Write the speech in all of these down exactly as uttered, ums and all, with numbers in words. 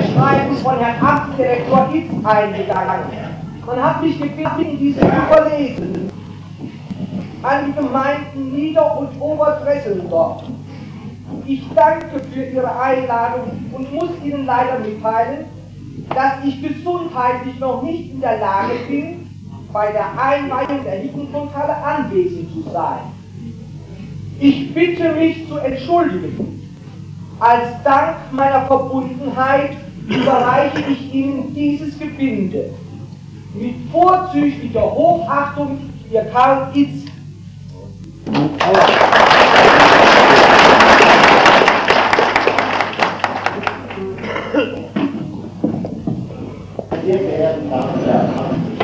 Schreiben von Herrn Amtsdirektor Itz eingegangen. Man hat mich gebeten, diese zu verlesen. An die Gemeinden Nieder- und Oberfressendorf. Ich danke für Ihre Einladung und muss Ihnen leider mitteilen, dass ich gesundheitlich noch nicht in der Lage bin, bei der Einweihung der Hickengrundhalle anwesend zu sein. Ich bitte mich zu entschuldigen. Als Dank meiner Verbundenheit überreiche ich Ihnen dieses Gebinde. Mit vorzüglicher Hochachtung, Ihr Karl Itz. Sehr verehrten Damen und Herren,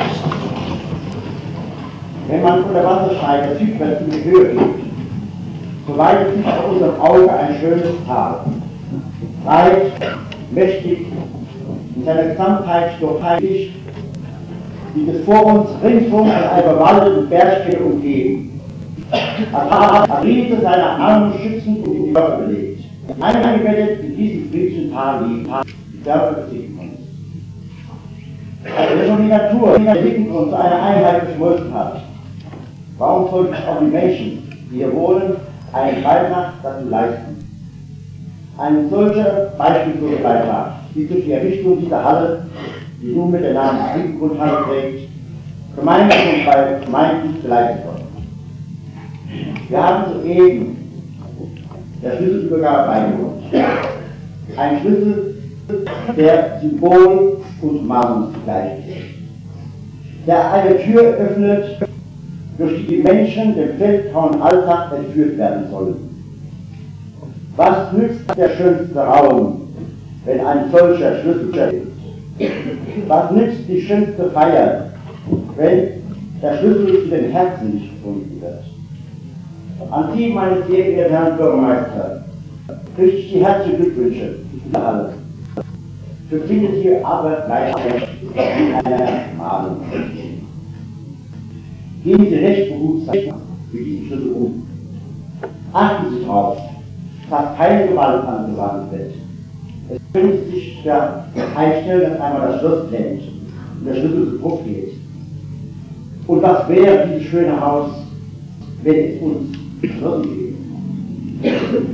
wenn man von der Wasserscheide südwärts in die Höhe geht, so weitet sich vor unserem Auge ein schönes Tal. Breit, mächtig, in seiner Gesamtheit durchheilig, liegt es vor uns ringsum an einer bewaldeten Bergkette umgeben. Als Riese seine Arme schützend und in die Dörfer gelegt. Eingebettet in diesem friedlichen Tal liegen die Dörfer des Hickengrunds. Also wenn schon die Natur den Hickengrund zu einer Einheit geschmolzen hat, warum sollten auch die Menschen, die hier wohnen, einen Beitrag dazu leisten? Ein solcher beispielloser Beitrag, wie durch die Errichtung dieser Halle, die nun mit der Namen Hickengrundhalle trägt, gemeinsam bei Gemeinden geleistet wird. Wir haben soeben der Schlüsselübergabe beigewohnt. Ein Schlüssel, der Symbol und Mahnung zugleich ist. Der eine Tür öffnet, durch die die Menschen dem feldgrauen Alltag entführt werden sollen. Was nützt der schönste Raum, wenn ein solcher Schlüssel ist? Was nützt die schönste Feier, wenn der Schlüssel zu den Herzen nicht gefunden wird? An Sie, meine sehr geehrten Herren Bürgermeister, richte ich die herzlichen Glückwünsche für alle. Befindet Sie aber gleichzeitig in einer Mahnung. Gehen Sie recht behutsam mit diesem Schlüssel um. Achten Sie darauf, dass keine Gewalt angewandt wird. Es könnte sich ja einstellen, dass einmal das Schloss brennt und der Schlüssel zu Bruch geht. Und was wäre dieses schöne Haus, wenn es uns geschlossen geht?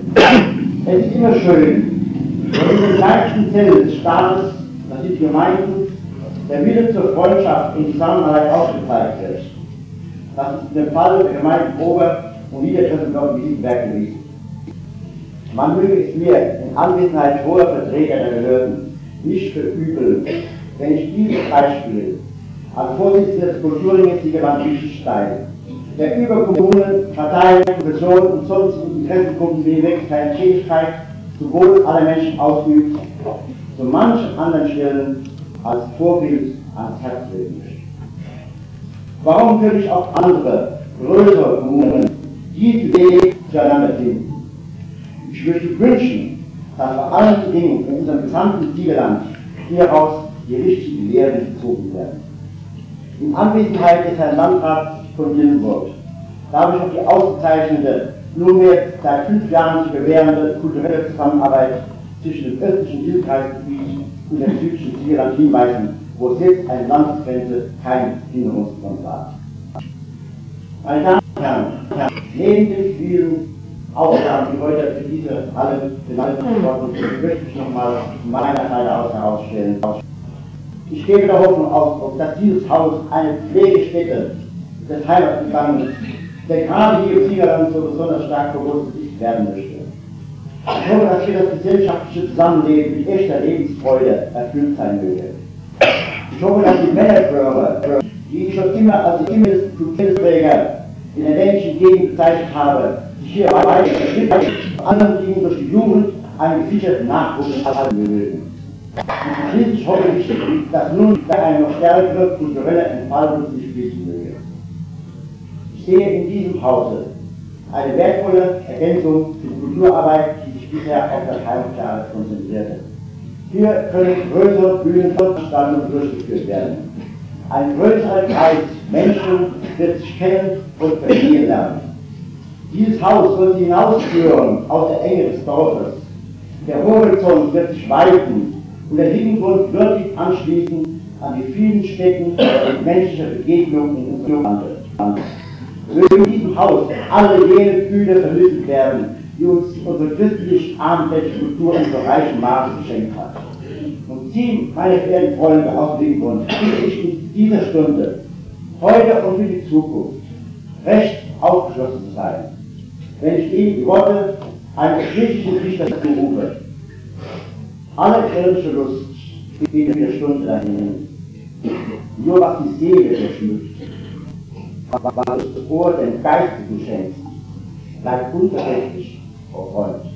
Es ist immer schön, wenn in den kleinsten Zellen des Staates, das sind die Gemeinden, der Wille zur Freundschaft in Zusammenhalt aufgezeigt wird. Das ist in dem Fall der Gemeinden Ober- und Niedertreppendorf in Wiesenberg gewesen. Man möge es mir in Anwesenheit hoher Vertreter der Behörden nicht verübeln, wenn ich dieses Beispiel als Vorsitzender des Kulturrings Siegerland Liechtenstein, der über Kommunen, Parteien, Personen und sonstigen Interessengruppen hinweg seine Tätigkeit zum Wohl aller Menschen ausübt, zu manchen anderen Stellen als Vorbild ans Herz legen möchte. Warum könnte ich auch andere, größere Kommunen diesen Weg zueinander finden? Ich möchte wünschen, dass vor allen Dingen in unserem gesamten Siegerland hieraus die richtigen Lehren gezogen werden. In Anwesenheit des Herrn Landrats von Dillenburg darf ich auf die ausgezeichnete, nunmehr seit fünf Jahren sich bewährende kulturelle Zusammenarbeit zwischen dem östlichen Dienstkreisgebiet und dem südlichen Siegerland hinweisen, wo selbst eine Landesgrenze kein Hinderungsgrund war. Meine Damen und Herren, neben den vielen Aufgaben, die heute für diese alle genannten worden sind, möchte ich nochmal von meiner Seite aus herausstellen. Ich gebe der Hoffnung Ausdruck, dass dieses Haus eine Pflegestätte des Heimatgegangen ist, der gerade hier im Siegerland so besonders stark berücksichtigt werden möchte. Ich hoffe, dass hier das gesellschaftliche Zusammenleben mit echter Lebensfreude erfüllt sein möge. Ich hoffe, dass die Männerchöre, die ich schon immer als Kulturträger in der ländlichen Gegend bezeichnet habe, sich hier weiter vor anderen Dingen durch die Jugend einen gesicherten Nachwuchs erhalten mögen. Und schließlich hoffe ich, dass nun eine noch stärkere kulturelle Entfaltung sich schließen möge. Ich sehe in diesem Hause eine wertvolle Ergänzung für die Kulturarbeit, die sich bisher auf das Heimatjahre konzentrierte. Hier können größere Bühnenveranstaltungen durchgeführt werden. Ein größerer Kreis Menschen wird sich kennen und verstehen lernen. Dieses Haus soll sie hinausführen aus der Enge des Dorfes. Der Horizont wird sich weiten und der Hintergrund wirklich anschließen an die vielen Städten und menschliche Begegnungen in unserem Lande. Möge in diesem Haus alle jene Gefühle vermittelt werden, die uns unsere christlich-abendländische Kultur in so reichem Maße geschenkt hat. Und Sie, meine verehrten Freunde aus dem Grund, bitte ich in dieser Stunde, heute und für die Zukunft, recht aufgeschlossen zu sein, wenn ich Ihnen die Worte eines griechischen Dichters berufe. Alle irdische Lust steht in der Stunde dahin, nur was die Seele beschmückt, was das Ohr den Geistigen schenkt, bleibt unverdächtig, o Freund.